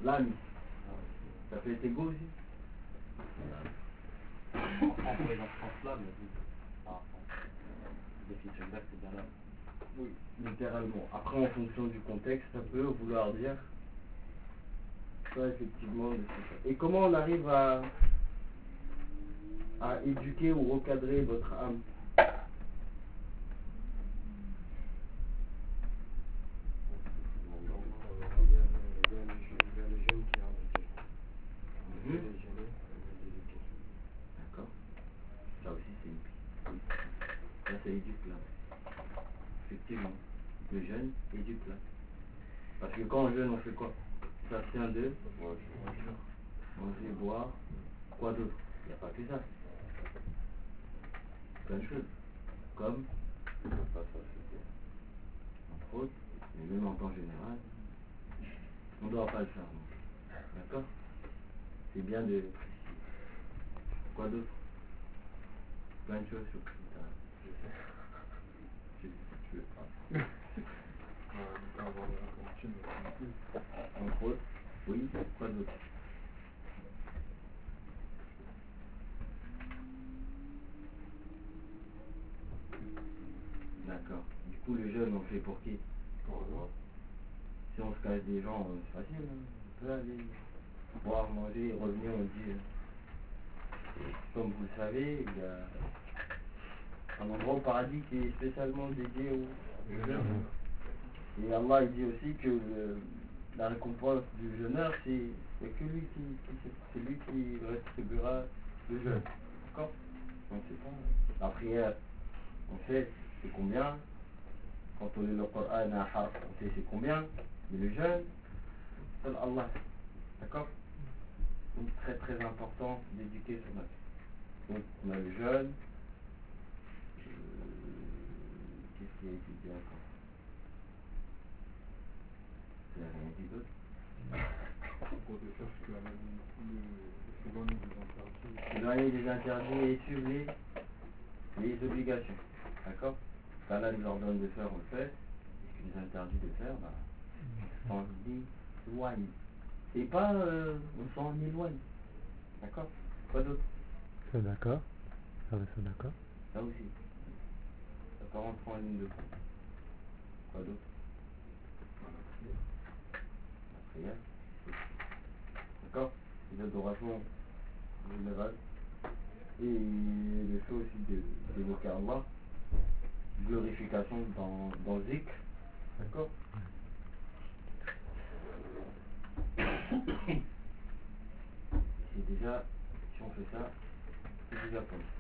L'âme, ça fait tes goûts aussi. Employé dans ce sens-là, mais oui. Définition exacte, c'est bien là. Oui, littéralement. Après, en fonction du contexte, ça peut vouloir dire ça, effectivement. Et comment on arrive à éduquer ou recadrer votre âme? D'accord. Ça aussi, c'est une piste. Oui. Ça, ça éduque là. Effectivement. Le jeûne éduque là. Parce que quand on jeûne, on fait quoi? Ça tient de manger, boire. Quoi d'autre? Il n'y a pas que ça. Plein de choses. Comme, entre autres, mais même en temps général, on ne doit pas le faire. Non. D'accord? C'est bien de préciser. Quoi d'autre? Plein de choses sur je sais pas. Entre autres, oui, quoi d'autre? D'accord. Du coup, le jeûne, on le fait pour qui? Pour moi. Si on se cache des gens, c'est facile. Hein. On peut aller boire, manger, revenir, on dit. Comme vous le savez, il y a un endroit au paradis qui est spécialement dédié au jeûne. Et Allah il dit aussi que la récompense du jeûneur, c'est que lui c'est lui qui redistribuera le jeûne. D'accord? Donc c'est pas la prière, on sait c'est combien. Quand on lit le Coran à harf, on sait c'est combien. Mais le jeûne, c'est Allah. D'accord? Donc très très important d'éduquer son âme. Donc on a le jeûne. Qu'est-ce qui a été dit encore? Il n'y a rien dit d'autre. S'éloigner des interdits et suivre les obligations. D'accord? Allah nous ordonne de faire, on le fait. Et ce qu'il nous interdit de faire, on s'en éloigne. Et pas on s'en éloigne. D'accord? Quoi d'autre? C'est d'accord. Ça d'accord. Ça aussi. Ça peut rentrer en ligne de compte. Quoi d'autre? La prière. D'accord? Les adorations générales. Et le fait aussi d'évoquer Allah. Glorification dans Zikr. D'accord? C'est déjà, si on fait ça, c'est déjà pas mal.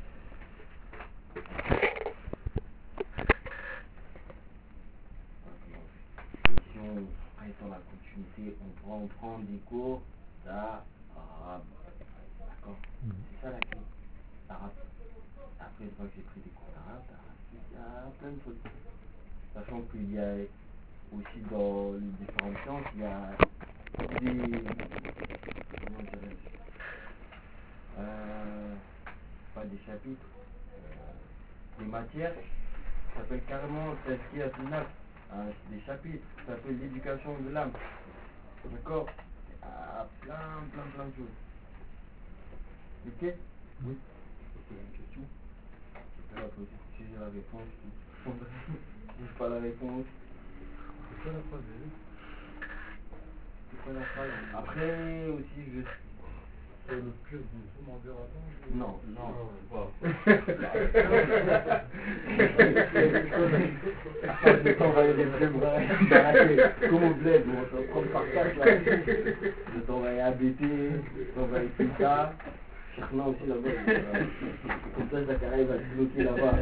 Et si on reste dans la continuité, on prend des cours d'arabe. D'accord? C'est ça la clé. Arabe. Après, une fois que j'ai pris des cours d'arabe, il y a plein de choses. Sachant qu'il y a aussi dans les différentes sciences, il y a des. Comment dirais-je? Pas des chapitres, des matières qui s'appellent carrément Tazkiyat al-Nafs, des chapitres qui s'appellent l'éducation de l'âme. D'accord? Plein de choses. Ok? Oui. Je peux poser une question. Si j'ai la réponse, si j'ai pas la réponse. C'est quoi la phrase déjà? C'est quoi la phrase? Après aussi, C'est le pire du zoom en verre avant? Non. Je t'envoyer des plumes dans la tête, comme au bled, on va t'en prendre par quatre là. Je t'envoyer ABP, je t'envoyer tout ça. Cherchement aussi là-bas. Comme ça, Zakaria va se bloquer là-bas.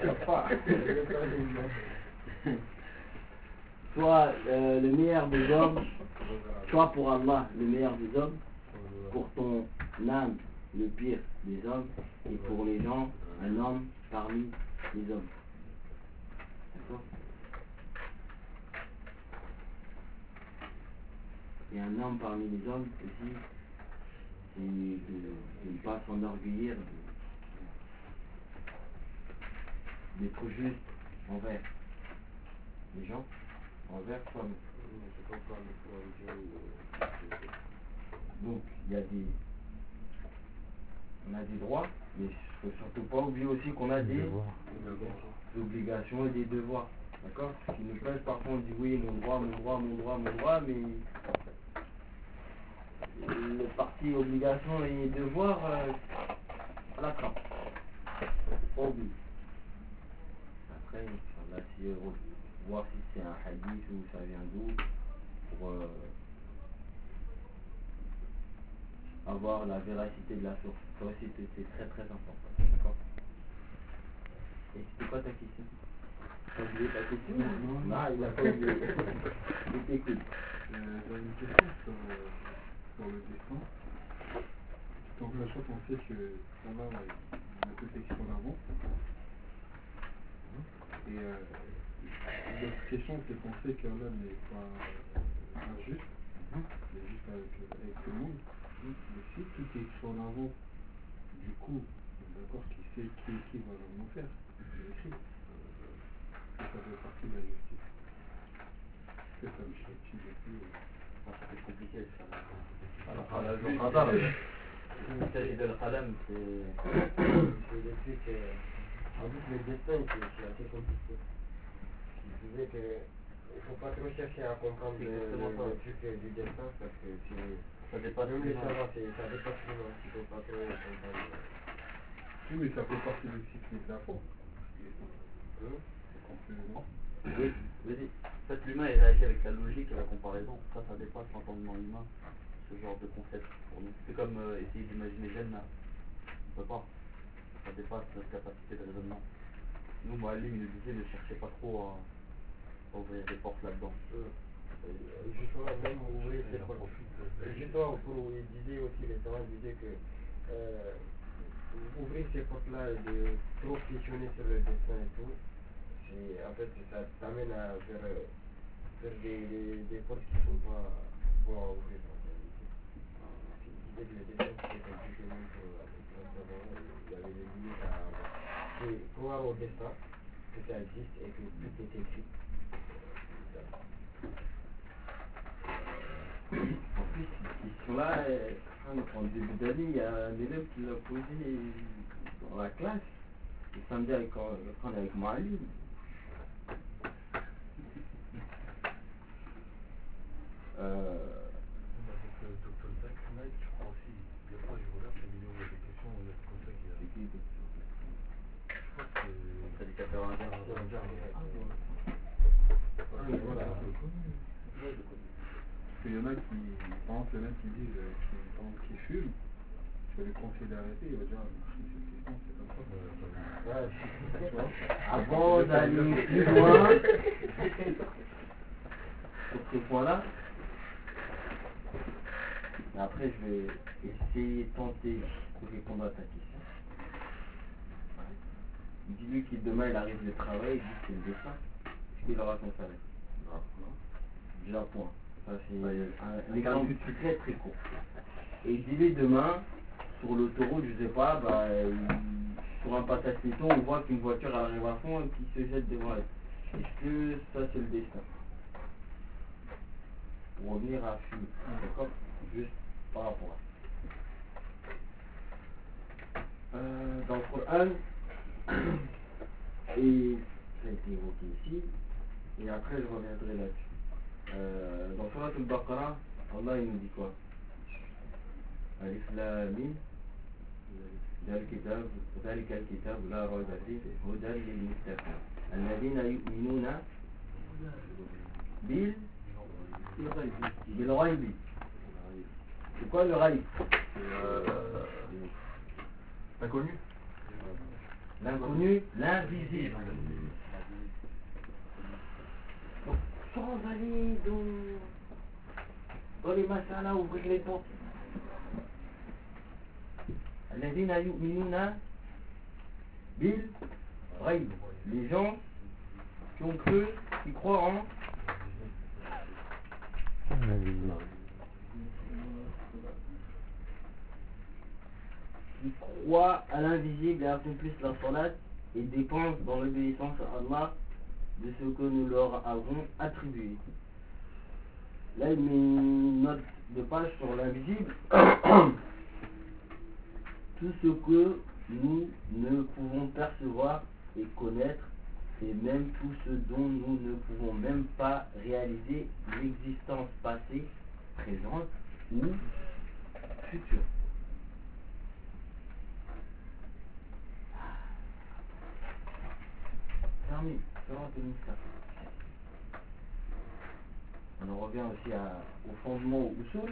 Soit le meilleur des hommes, soit pour Allah, le meilleur des hommes, pour ton âme, le pire des hommes, et pour les gens, un homme parmi les hommes. D'accord? Et un homme parmi les hommes aussi, c'est de ne pas s'enorgueillir, d'être juste envers les gens, envers soi-même. Donc, on a des droits, mais il ne faut surtout pas oublier aussi qu'on a des obligations et des devoirs. D'accord? Ce qui nous plaît, parfois on dit oui, mon droit, mais le parti obligation et devoir, à la trappe. Pas oublier. Après, on va essayer de voir si c'est un hadith ou ça vient d'où, pour avoir la véracité de la source. Ça aussi, c'est très très important. D'accord? Et c'était quoi ta question? T'as oublié ta question? Non, il a pas oublié. Je t'écoute. J'avais une question sur le destin. Donc la chose, on sait que Allah il a tout écrit en avant. Et l'autre question, c'est qu'on sait qu'Allah n'est pas injuste, il est juste avec tout le monde. Mais si tout est écrit en avant, du coup, d'accord, qui sait qui va vraiment faire? C'est écrit. Ça fait partie de la justice. C'est ça, je sais depuis. Ça fait compliqué ça. Alors, Il s'agit de l'Qalam, c'est des trucs. En plus, le destin, c'est assez compliqué. Je disais que il ne faut pas trop chercher à comprendre le truc du destin parce que ça dépasse même les savants, ça dépasse l'humain. Il ne faut pas trop comprendre. Oui, mais ça fait partie du cycle de la foi. Oui, vas-y. En fait, l'humain il réagit avec la logique et la comparaison. Ça dépasse l'entendement humain, ce genre de concept pour nous. C'est comme essayer d'imaginer Jannah. On ne peut pas. Ça dépasse notre capacité de raisonnement. Nous, Moalim, il nous disait ne cherchez pas trop à ouvrir des portes là-dedans. Justement, même ouvrir ces portes. Justement, il disait aussi, les savants disaient que ouvrir ces portes-là et de trop questionner sur le destin et tout, en fait, ça t'amène à faire des portes qui ne sont pas bonnes à ouvrir en réalité. Il disait que le destin c'était compliqué même pour il y avait des limites à croire au destin, que ça existe et que tout est écrit. En plus, cette question-là, en début d'année, il y a un élève qui l'a posée dans la classe. Le samedi, quand on est avec Moalim. Avec le Dr. Zach Knight, je crois aussi, des fois je regarde ses vidéos, il y a des questions, il y a comme ça qui a... C'est qui, Je crois que c'est... Prédicateur indien. Voilà, un peu connu. Parce qu'il y en a qui, par exemple, il y en a qui disent qui fument, tu vas lui conseiller d'arrêter, il va dire, cette question, c'est comme ça. Avant d'aller plus loin sur ce point-là, après je vais essayer de tenter de répondre à ta question. Dis-lui que demain il arrive de travail, il dit que c'est le dessin. Est-ce qu'il aura son salaire? Non. Déjà point. Ça c'est un exemple très très court. Et dis-lui demain, sur l'autoroute, je sais pas, sur un passage piéton, on voit qu'une voiture arrive à fond et qu'il se jette devant elle. Est-ce que ça c'est le destin? Pour revenir à fumer, d'accord? Juste par rapport à ça. Dans le Coran, et ça a été évoqué ici, et après je reviendrai là-dessus. Dans Surat al-Baqarah, Allah il nous dit quoi? Alif Lam Mim, ذلك الكتاب لا ريب فيه هدى للمتقين الذين يؤمنون بالغيب. C'est quoi le ghaib? L'inconnu. L'inconnu, l'invisible. Donc, sans aller dans les masala, ouvrir les portes. الذين يؤمنون بالغيب. Les gens qui ont cru, qui croient en qui croient à l'invisible et accomplissent la salat et dépensent dans l'obéissance à Allah de ce que nous leur avons attribué. Là, il met une note de page sur l'invisible. Tout ce que nous ne pouvons percevoir et connaître, et même tout ce dont nous ne pouvons même pas réaliser l'existence passée, présente ou future. Fermé, on en revient aussi au fondement au usul.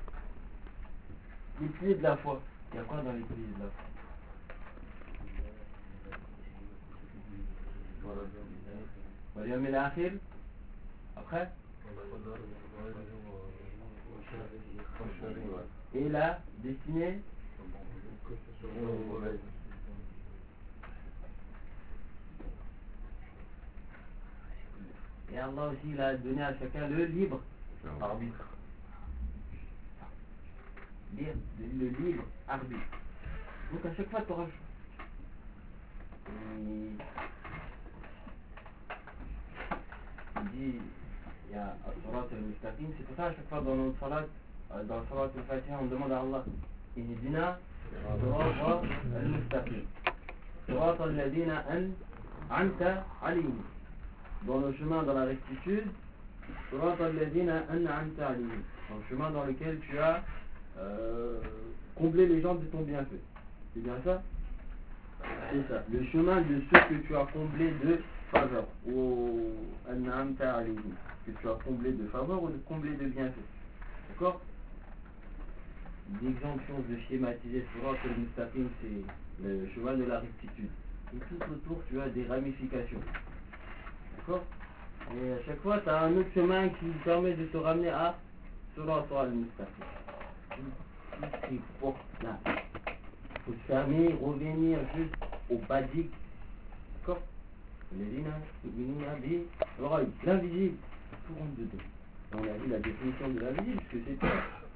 Les piliers de la foi. Il y a quoi dans les piliers de la foi? واليوم الآخر. Après. Et la destinée. Et Allah aussi il a donné à chacun le libre arbitre. Le libre arbitre. Donc à chaque fois tu auras le choix. Il dit, il y a As-Salat al-Mustaqim, c'est pour ça à chaque fois dans notre salat, dans le salat al-Fatiha, on demande à Allah, Ihdina As-Salat al-Mustaqim, Salat al-Ladina An'amta alayhim. Dans le chemin, dans la rectitude, Salat al-Ladina An'amta alayhim. Dans le chemin dans lequel tu as comblé les gens de ton bienfait. C'est bien ça? C'est ça. Le chemin de ceux que tu as comblé de faveur. Ou An'amta alayhim. Que tu as comblé de faveur ou de comblé de bienfait. D'accord? L'exemption de schématiser Surat al-Mustaqim, c'est le chemin de la rectitude. Et tout autour, tu as des ramifications. D'accord? Et à chaque fois, tu as un autre chemin qui permet de te ramener à Surat al-Mustaqim. Tout est fort là. Il faut se fermer, revenir juste au basique. D'accord? L'invisible, tout rentre dedans. On a vu la définition de l'invisible, ce que c'est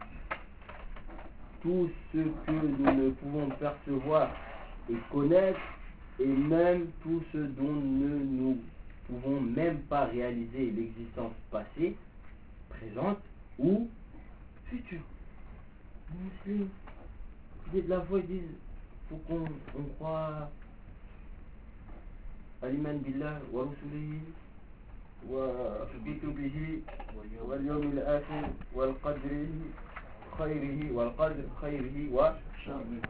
tout ce que nous ne pouvons percevoir et connaître, et même tout ce dont nous pouvons même pas réaliser l'existence passée, présente ou future. Les musulmans, de la foi, ils disent faut qu'on croit à l'iman billah wa rusulihi wa kutubihi wal yawmil akhir wal qadrihi khayrihi wal qadr khayrihi wa sharrihi.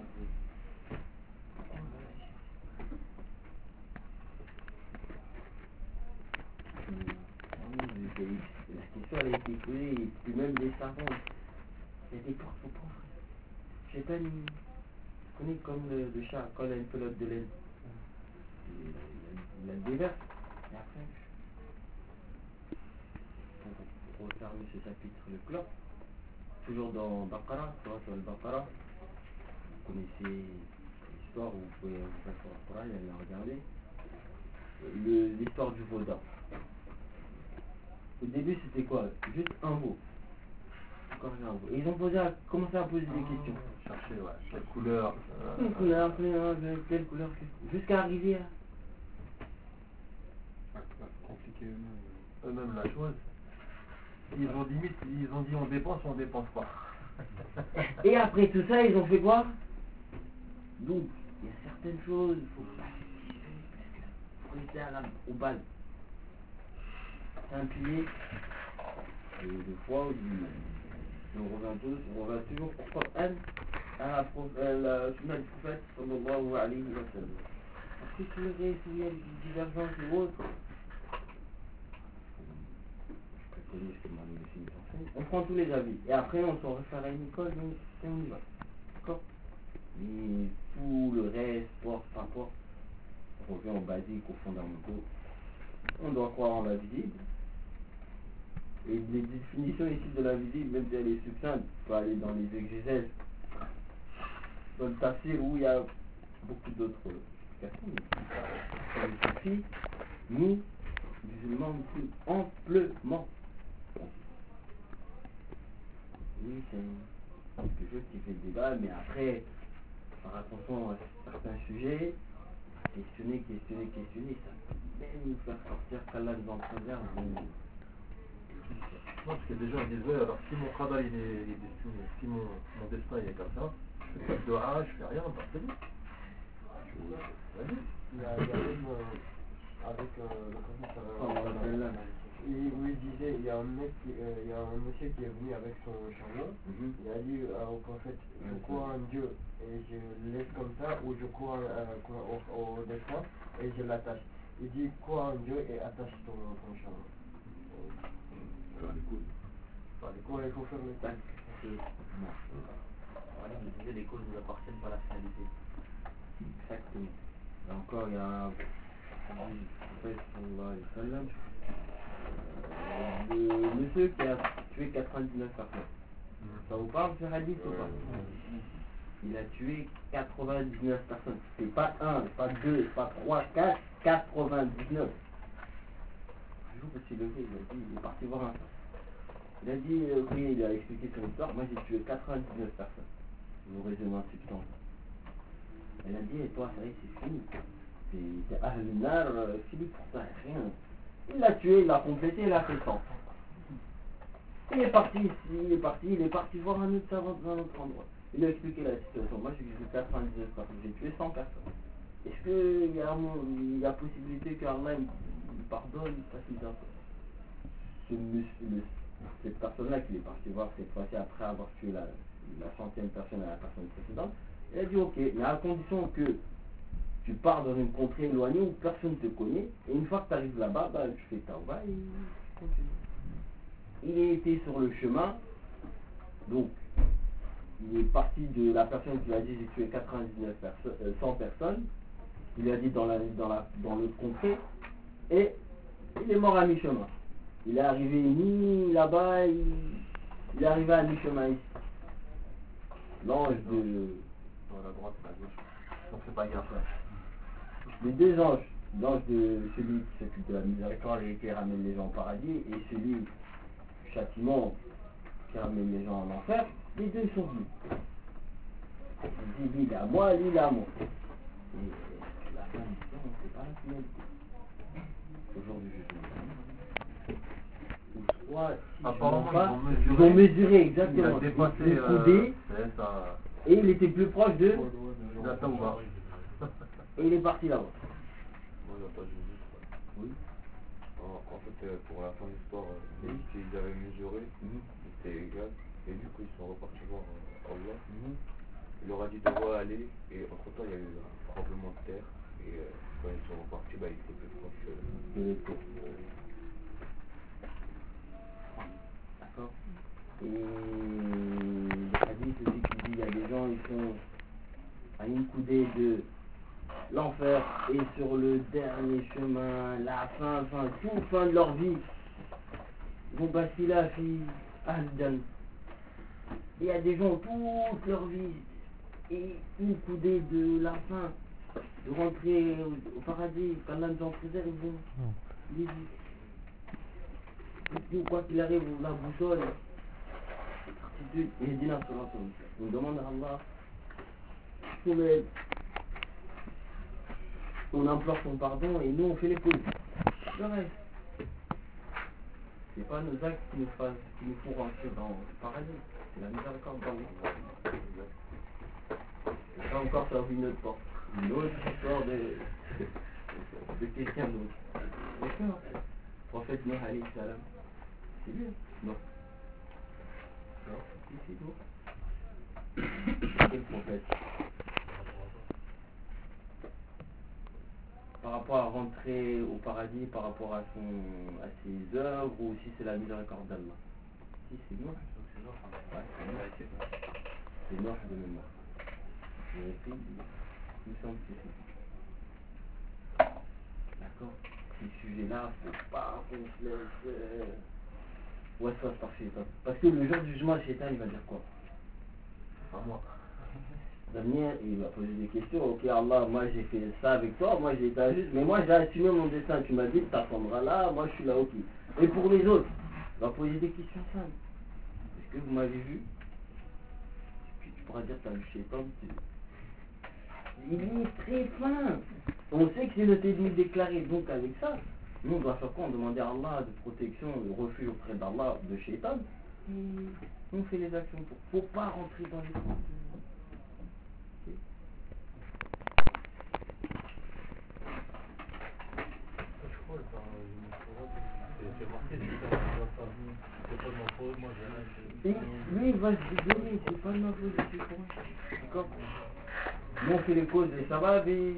La question elle a été posée, et puis même des savants, il y a des portes pauvres. J'ai pas une... Tu connais comme le chat, quand il a une pelote de laine, il la déverse, et après, pour refermer ce chapitre, le clope, toujours dans Baqara, sur le Baqara, vous connaissez l'histoire, où vous pouvez vous faire sur le Coran et la regarder, l'histoire du veau d'or. Au début, c'était quoi? Juste un veau. Encore un veau. Et ils ont commencé à poser des questions. Chercher, ouais, quelle couleur. Quelle couleur, jusqu'à arriver à... Compliqué eux-mêmes la chose. Ils ont dit on dépense ou on dépense pas. Et après tout ça, ils ont fait quoi? Donc, il y a certaines choses, il faut pas rester au bal. C'est un pilier de foi ou d'humain. On revient toujours au Coran, à la sunna du prophète sallallahu alayhi wa sallam. Après, tu verrais s'il y a des divergences ou autres. Je préconise que ma médecine enseigne. On prend tous les avis. Et après, on s'en réfère à une école et on y va. D'accord? Mais tout le reste, porte par porte, on revient aux basiques, aux fondamentaux. On doit croire en l'invisible. Et les définitions ici de l'invisible, même si elle est succincte, il faut aller dans les exégèses, dans le tafsir où il y a beaucoup d'autres explications. Ça nous suffit, nous, musulmans, amplement. Oui, c'est quelque chose qui fait le débat, mais après, par attention à certains sujets, questionner, ça peut même nous faire sortir qu'Allah nous en préserve. Non, parce que déjà, on disait, alors si mon travail il est destiné, si mon destin il est comme ça, je fais pas de doha, je fais rien, bah c'est bon. Vas-y. Il y a même avec le prophète sallallahu alayhi wa sallam, où il disait, il y a un mec il y a un monsieur qui est venu avec son chameau, il a dit au prophète, je crois en Dieu et je le laisse comme ça, ou je crois au destin et je l'attache. Il dit, crois en Dieu et attache ton chameau. Ouais, il faut faire le tac. Voilà, je disais, les causes nous appartiennent par la finalité. Exactement. Et encore, il y a un prophète sallallahu alayhi wa sallam, le monsieur qui a tué 99 personnes. Ça vous parle ce hadith ou pas? Il a tué 99 personnes. C'est pas 1, pas 2, pas 3, 4, 99. Un jour, il s'est levé, il est parti voir un frère. Il a dit, ok, il a expliqué son histoire, moi j'ai tué 99 personnes. Vous raisonnez un substance. Elle a dit, et toi, ça y est, c'est fini. C'est Ahlunar, fini pour toi, rien. Il l'a tué, il l'a complété, il a fait 100. Il est parti voir un autre savant dans un autre endroit. Il a expliqué la situation. Moi, j'ai tué 99 personnes, j'ai tué 100 personnes. Est-ce qu'il y a possibilité qu'Allah il pardonne, il fasse une cette personne-là qui est partie voir cette fois-ci après avoir tué la 100e personne à la personne précédente, elle a dit ok, mais à condition que tu pars dans une contrée éloignée où personne ne te connaît, et une fois que tu arrives là-bas, bah, tu fais tawba et tu continues. Il était sur le chemin, donc il est parti de la personne qui lui a dit j'ai tué 100 personnes, il lui a dit dans l'autre contrée, et il est mort à mi-chemin. Il est arrivé ni là-bas, il est arrivé à mi-chemin ici. L'ange de... Dans la droite, la gauche. Donc c'est pas grave. Les deux anges, l'ange de celui qui s'occupe de la miséricorde et qui ramène les gens au paradis, et celui du châtiment qui ramène les gens en enfer, les deux sont venus. Il dit, lui il est à moi, lui il est à moi. Et la fin du temps, c'est pas la finalité. Aujourd'hui, je dis. Ou soit, si apparemment, ils vont mesurer exactement. Il a dépassé le coudé, ça. et il était plus proche de... La tawba. Et il est parti là-bas. Moi, j'ai pas vu. Oui. En fait, pour la fin de l'histoire, ils avaient mesuré, c'était égal, et du coup, ils sont repartis voir Allah. Il leur a dit de aller, et entre-temps, il y a eu un tremblement de terre, et quand ils sont repartis, bah, ils étaient plus proches de l'écho. D'accord. Et le hadith aussi qui dit il y a des gens, ils sont à une coudée de l'enfer et sur le dernier chemin, la fin, tout fin de leur vie, ils vont basculer à Al-Jan. Il y a des gens toute leur vie et une coudée de la fin, de rentrer au paradis, qu'Allah nous en préserve, ils vont vite. Quoi qu'il arrive, la boussole, et dit on demande à Allah, on implore son pardon et nous on fait les causes. Le reste, c'est pas nos actes qui nous font rentrer dans le paradis, c'est la miséricorde d'Allah. Et ça encore, ça ouvre une autre porte, une autre histoire de quelqu'un d'autre. D'accord. Prophète Nuh alayhi salam, c'est lui, non? Non, c'est nous. Quel prophète? Par rapport à rentrer au paradis, par rapport à ses œuvres, ou si c'est la miséricorde d'Allah? Si, c'est Nuh. Ouais, c'est Nuh de mémoire. Je répète, il me semble que c'est. D'accord. Ces sujets-là, faut pas qu'on se laisse... Ouais, ça par Shaitan. Parce que le jour du jugement, Shaitan, il va dire quoi? Pas moi. L'avenir, il va poser des questions. Ok, Allah, moi j'ai fait ça avec toi, moi j'ai été injuste, mais moi j'ai assumé mon destin. Tu m'as dit que tu attendras là, moi je suis là, ok. Et pour les autres, il va poser des questions simples. Est-ce que vous m'avez vu? Tu pourras dire que tu as vu Shaitan. Il est très fin. On sait que c'est notre ennemi déclaré, donc avec ça, Nous, on doit faire quoi? On demande à Allah de protection, de refuge auprès d'Allah, de Shaitan. Et on fait les actions pour. Faut pas rentrer dans les comptes. Je crois que c'est marqué, c'est ça, c'est pas de ma faute, moi j'ai Et lui, il va se dédonner, c'est pas de ma faute, je suis con. D'accord? Nous, on fait les causes et ça va, mais